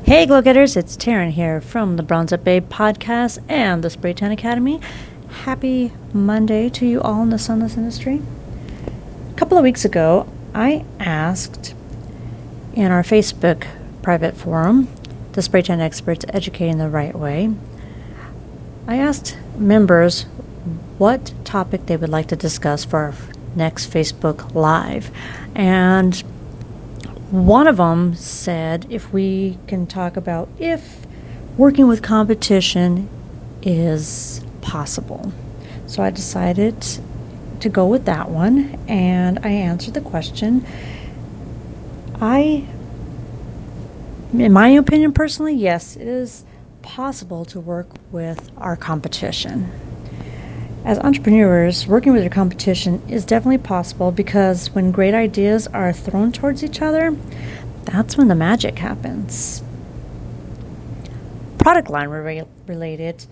Hey, Glow Getters, it's Taryn here from the Bronze Up Babe podcast and the Spray Tan Academy. Happy Monday to you all in the sunless industry. A couple of weeks ago, I asked in our Facebook private forum, the Spray Tan Experts Educating the Right Way, I asked members what topic they would like to discuss for our next Facebook Live. And one of them said if we can talk about if working with competition is possible. So I decided to go with that one, and I answered the question. In my opinion personally, yes, it is possible to work with our competition. As entrepreneurs, working with your competition is definitely possible because when great ideas are thrown towards each other, that's when the magic happens. Product line related,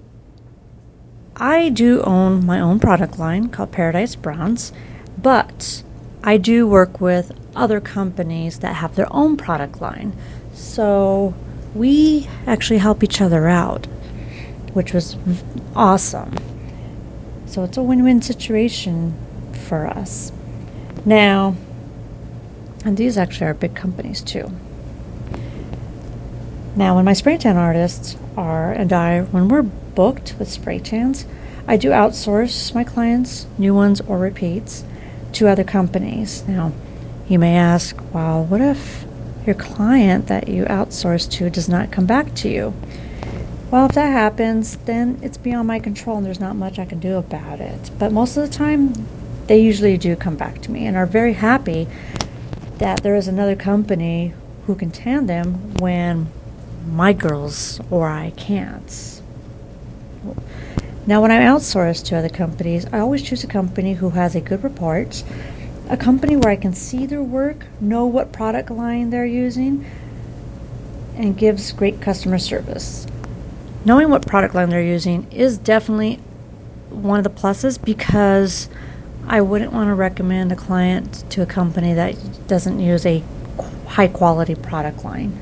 I do own my own product line called Paradise Bronze, but I do work with other companies that have their own product line. So we actually help each other out, which was awesome. So it's a win-win situation for us. Now, and these actually are big companies too. Now, when my spray tan artists when we're booked with spray tans, I do outsource my clients, new ones or repeats, to other companies. Now, you may ask, well, what if your client that you outsource to does not come back to you? Well, if that happens, then it's beyond my control and there's not much I can do about it. But most of the time, they usually do come back to me and are very happy that there is another company who can tan them when my girls or I can't. Now, when I outsource to other companies, I always choose a company who has a good report, a company where I can see their work, know what product line they're using, and gives great customer service. Knowing what product line they're using is definitely one of the pluses because I wouldn't want to recommend a client to a company that doesn't use a high-quality product line.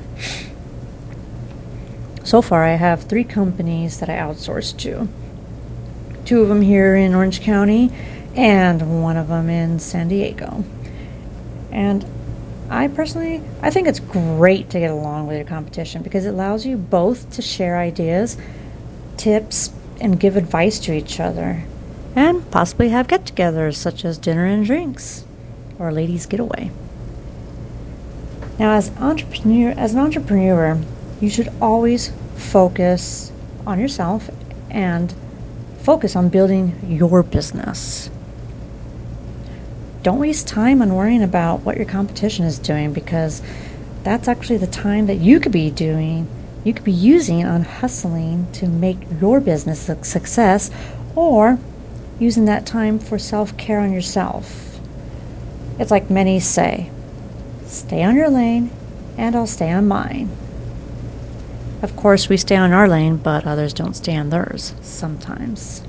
So far, I have 3 companies that I outsource to. 2 of them here in Orange County and 1 of them in San Diego. And I think it's great to get along with your competition because it allows you both to share ideas, tips, and give advice to each other, and possibly have get-togethers such as dinner and drinks or ladies' getaway. Now, as an entrepreneur, you should always focus on yourself and focus on building your business. Don't waste time on worrying about what your competition is doing because that's actually the time that you could be using on hustling to make your business a success, or using that time for self-care on yourself. It's like many say, stay on your lane and I'll stay on mine. Of course, we stay on our lane, but others don't stay on theirs sometimes.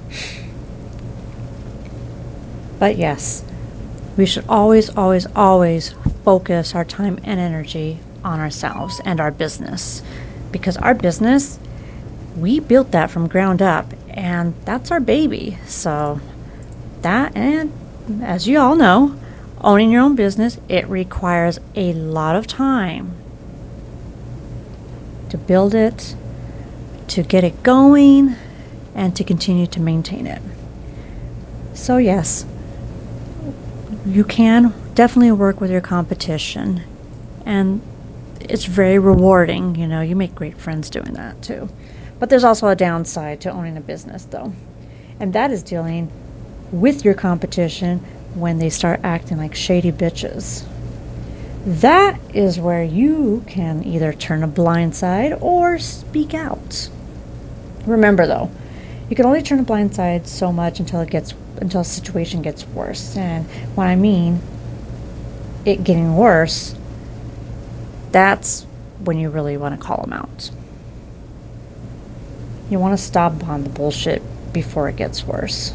But yes, we should always, always, always focus our time and energy on ourselves and our business. Because our business, we built that from ground up, and that's our baby. So that, and as you all know, owning your own business, it requires a lot of time to build it, to get it going, and to continue to maintain it. So yes, you can definitely work with your competition, and it's very rewarding. You make great friends doing that too. But there's also a downside to owning a business though, and that is dealing with your competition when they start acting like shady bitches. That is where you can either turn a blind side or speak out. Remember though, you can only turn a blind side so much until a situation gets worse. And when I mean it getting worse, that's when you really want to call them out. You want to stop on the bullshit before it gets worse.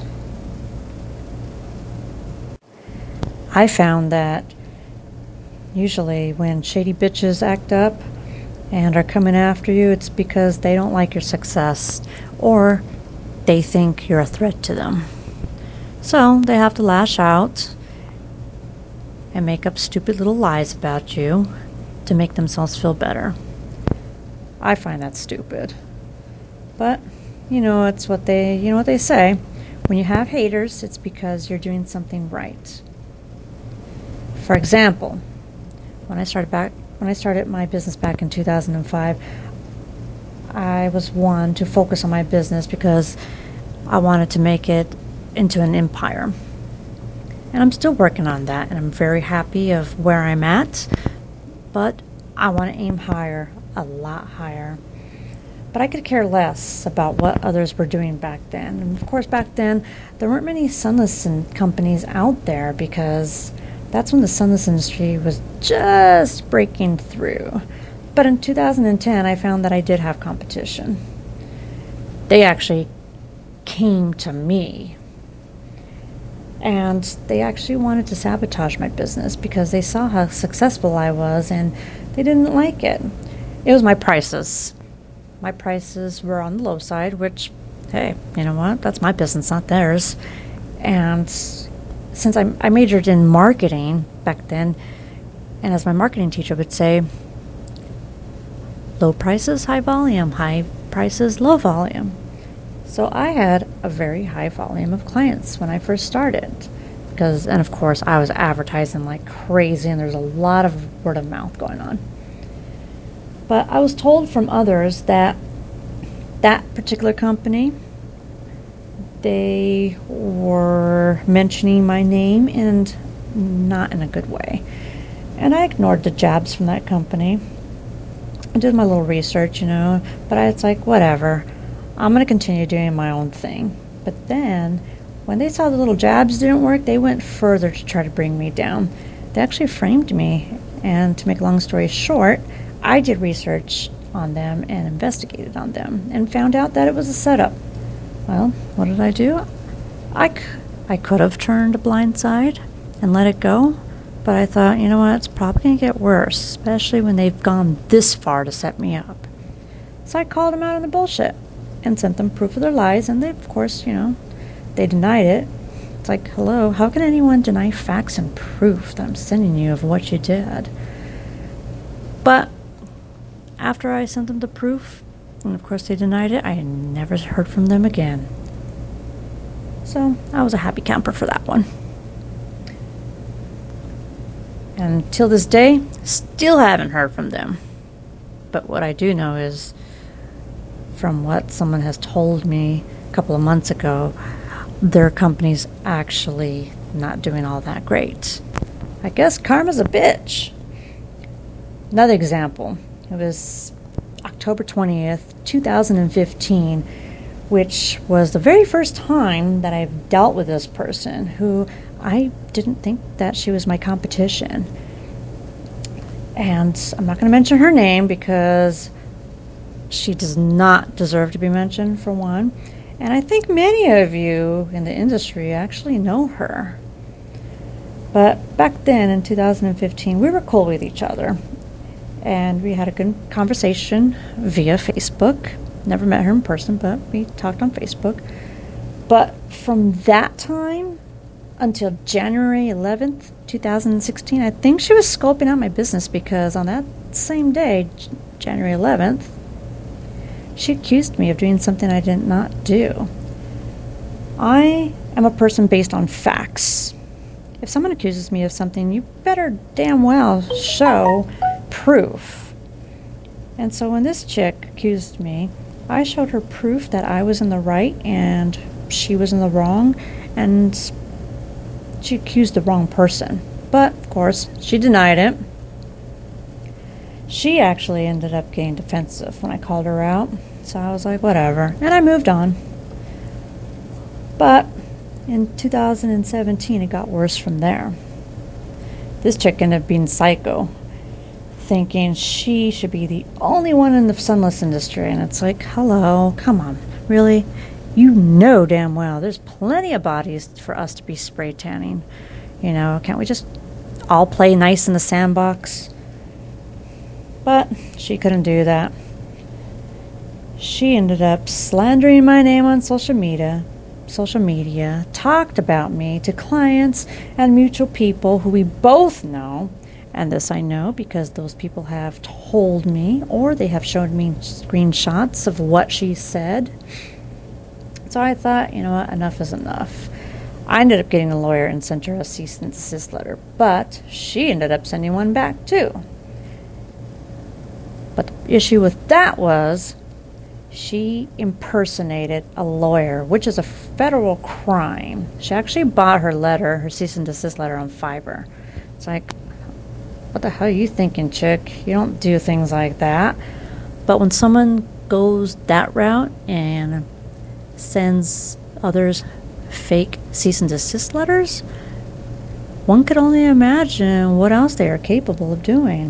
I found that usually when shady bitches act up and are coming after you, it's because they don't like your success or they think you're a threat to them. So they have to lash out and make up stupid little lies about you to make themselves feel better. I find that stupid. But, it's what they say. When you have haters, it's because you're doing something right. For example, when I started my business back in 2005, I was one to focus on my business because I wanted to make it into an empire. And I'm still working on that, and I'm very happy of where I'm at, but I want to aim higher, a lot higher. But I could care less about what others were doing back then. And of course, back then, there weren't many sunless companies out there because that's when the sunless industry was just breaking through. But in 2010, I found that I did have competition. They actually came to me. And they actually wanted to sabotage my business because they saw how successful I was and they didn't like it. It was my prices. My prices were on the low side, which, hey, you know what? That's my business, not theirs. And since I majored in marketing back then, and as my marketing teacher would say, low prices, high volume, high prices, low volume. So I had a very high volume of clients when I first started. And of course, I was advertising like crazy, and there's a lot of word of mouth going on. But I was told from others that particular company, they were mentioning my name and not in a good way. And I ignored the jabs from that company. I did my little research, but it's like, whatever. I'm going to continue doing my own thing. But then, when they saw the little jabs didn't work, they went further to try to bring me down. They actually framed me, and to make a long story short, I did research on them and investigated on them and found out that it was a setup. Well, what did I do? I could have turned a blind side and let it go, but I thought, you know what, it's probably going to get worse, especially when they've gone this far to set me up. So I called them out on the bullshit and sent them proof of their lies, and they, of course, they denied it. It's like, hello, how can anyone deny facts and proof that I'm sending you of what you did? But after I sent them the proof, and of course they denied it, I never heard from them again. So I was a happy camper for that one. And till this day, still haven't heard from them. But what I do know is, from what someone has told me a couple of months ago, their company's actually not doing all that great. I guess karma's a bitch. Another example. It was October 20th, 2015, which was the very first time that I've dealt with this person who I didn't think that she was my competition. And I'm not going to mention her name because she does not deserve to be mentioned, for one. And I think many of you in the industry actually know her. But back then, in 2015, we were cool with each other. And we had a good conversation via Facebook. Never met her in person, but we talked on Facebook. But from that time until January 11th, 2016, I think she was scoping out my business because on that same day, January 11th, she accused me of doing something I did not do. I am a person based on facts. If someone accuses me of something, you better damn well show proof. And so when this chick accused me, I showed her proof that I was in the right and she was in the wrong, and she accused the wrong person. But, of course, she denied it. She actually ended up getting defensive when I called her out. So I was like, whatever. And I moved on. But in 2017, it got worse from there. This chick ended up being psycho, thinking she should be the only one in the sunless industry. And it's like, hello, come on, really? You know damn well there's plenty of bodies for us to be spray tanning. Can't we just all play nice in the sandbox? But she couldn't do that. She ended up slandering my name on social media, talked about me to clients and mutual people who we both know. And this I know because those people have told me, or they have showed me screenshots of what she said. So I thought, you know what, enough is enough. I ended up getting a lawyer and sent her a cease and desist letter, but she ended up sending one back too. But the issue with that was she impersonated a lawyer, which is a federal crime. She actually bought her cease and desist letter on Fiverr. It's like, what the hell are you thinking, chick? You don't do things like that. But when someone goes that route and sends others fake cease and desist letters, one could only imagine what else they are capable of doing.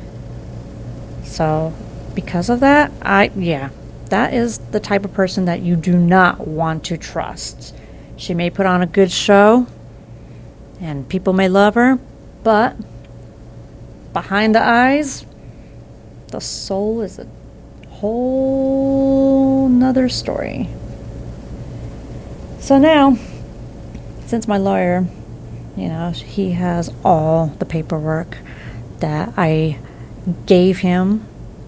So, because of that, that is the type of person that you do not want to trust. She may put on a good show, and people may love her, but behind the eyes, the soul is a whole nother story. So now, since my lawyer, he has all the paperwork that I gave him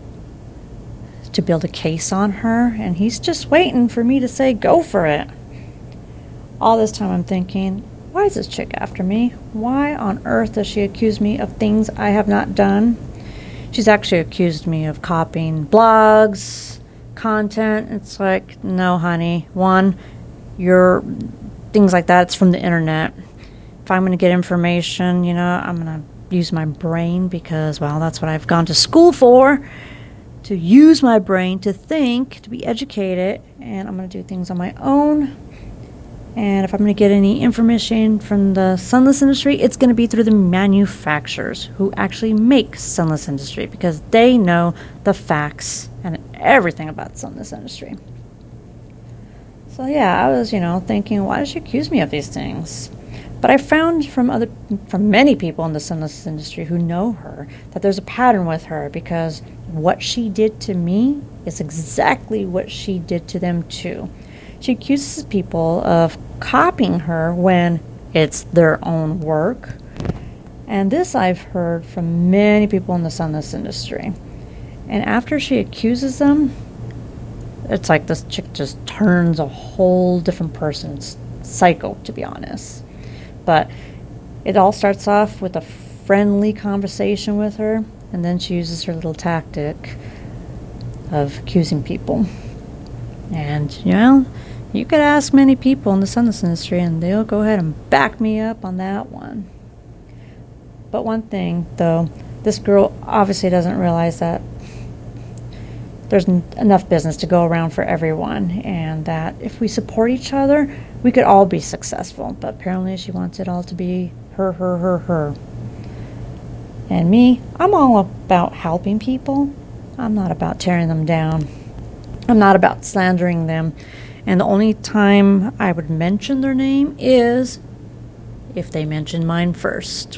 to build a case on her, and he's just waiting for me to say go for it. All this time I'm thinking, why is this chick after me? Why on earth does she accuse me of things I have not done? She's actually accused me of copying blogs, content. It's like, no, honey. One, your things like that, it's from the internet. If I'm going to get information, I'm going to use my brain because, well, that's what I've gone to school for. To use my brain, to think, to be educated, and I'm going to do things on my own. And if I'm going to get any information from the sunless industry, it's going to be through the manufacturers who actually make sunless industry because they know the facts and everything about sunless industry. So yeah, I was, thinking, why does she accuse me of these things? But I found from many people in the sunless industry who know her that there's a pattern with her because what she did to me is exactly what she did to them too. She accuses people of copying her when it's their own work. And this I've heard from many people in the sunless industry. And after she accuses them, it's like this chick just turns a whole different person. It's psycho, to be honest. But it all starts off with a friendly conversation with her, and then she uses her little tactic of accusing people. And, you could ask many people in the sunless industry, and they'll go ahead and back me up on that one. But one thing, though, this girl obviously doesn't realize that there's enough business to go around for everyone, and that if we support each other, we could all be successful. But apparently she wants it all to be her. And me, I'm all about helping people. I'm not about tearing them down. I'm not about slandering them. And the only time I would mention their name is if they mention mine first.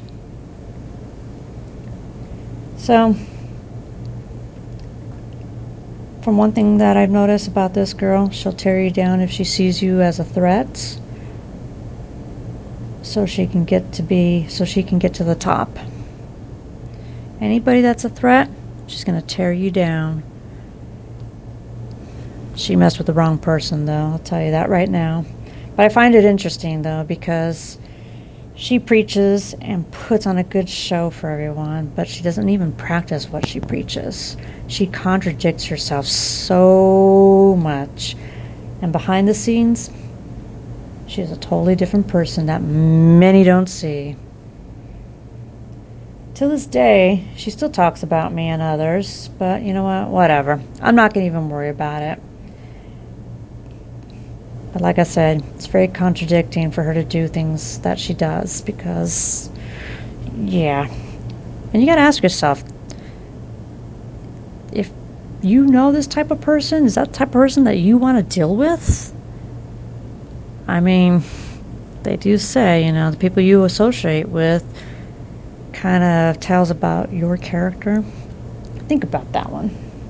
So, from one thing that I've noticed about this girl, she'll tear you down if she sees you as a threat, so she can get to the top. Anybody that's a threat, she's going to tear you down. She messed with the wrong person, though, I'll tell you that right now. But I find it interesting, though, because she preaches and puts on a good show for everyone, but she doesn't even practice what she preaches. She contradicts herself so much. And behind the scenes, she's a totally different person that many don't see. To this day, she still talks about me and others, but you know what? Whatever. I'm not going to even worry about it. But like I said, it's very contradicting for her to do things that she does because, yeah. And you got to ask yourself, if you know this type of person, is that the type of person that you want to deal with? I mean, they do say, the people you associate with kind of tells about your character. Think about that one.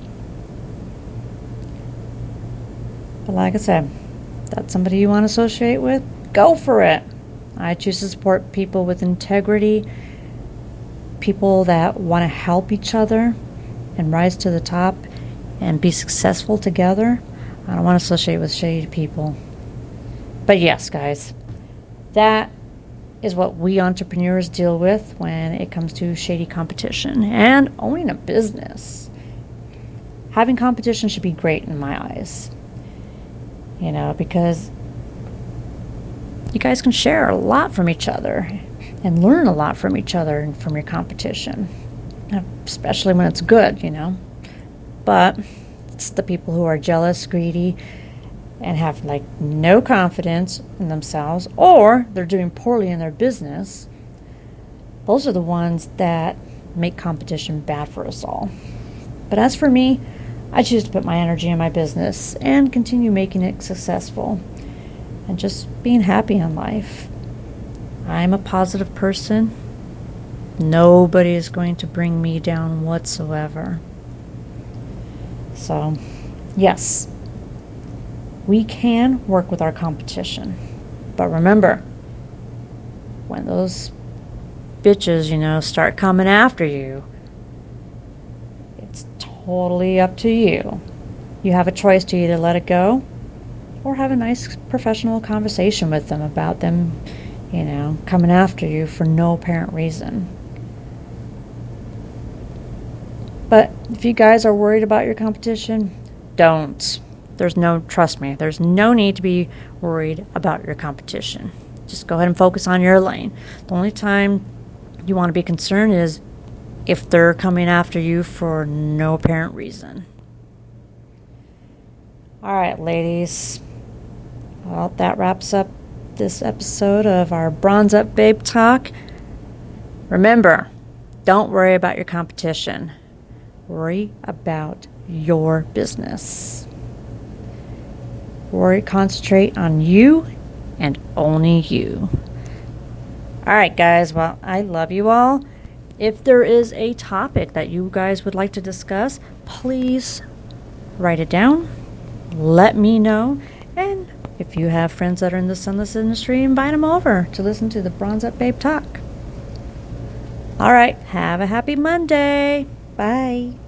But like I said, if that's somebody you want to associate with, go for it. I choose to support people with integrity, people that want to help each other and rise to the top and be successful together. I don't want to associate with shady people. But yes, guys, that is what we entrepreneurs deal with when it comes to shady competition and owning a business. Having competition should be great in my eyes, because you guys can share a lot from each other and learn a lot from each other and from your competition, especially when it's good, But it's the people who are jealous, greedy, and have no confidence in themselves, or they're doing poorly in their business. Those are the ones that make competition bad for us all. But as for me, I choose to put my energy in my business and continue making it successful and just being happy in life. I'm a positive person. Nobody is going to bring me down whatsoever. So, yes, we can work with our competition. But remember, when those bitches, start coming after you, it's totally up to you. You have a choice to either let it go or have a nice professional conversation with them about them, coming after you for no apparent reason. But if you guys are worried about your competition, don't. Trust me, there's no need to be worried about your competition. Just go ahead and focus on your lane. The only time you want to be concerned is if they're coming after you for no apparent reason. All right, ladies. Well, that wraps up this episode of our Bronze Up Babe Talk. Remember, don't worry about your competition. Worry about your business. Concentrate on you and only you. All right, guys. Well, I love you all. If there is a topic that you guys would like to discuss, please write it down. Let me know. And if you have friends that are in the sunless industry, invite them over to listen to the Bronze Up Babe Talk. All right. Have a happy Monday. Bye.